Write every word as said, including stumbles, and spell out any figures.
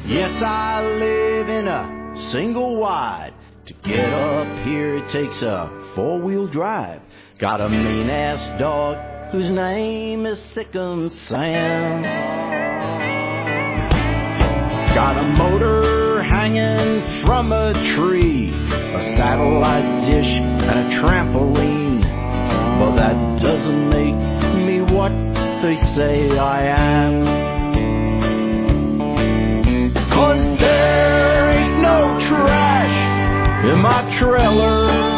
Yes, I live in a single wide. To get up here it takes a four-wheel drive. Got a mean-ass dog whose name is Thickum Sam. Got a motor hanging from a tree, a satellite dish and a trampoline. Well, that doesn't make me what they say I am. 'Cause there ain't no trash in my trailer.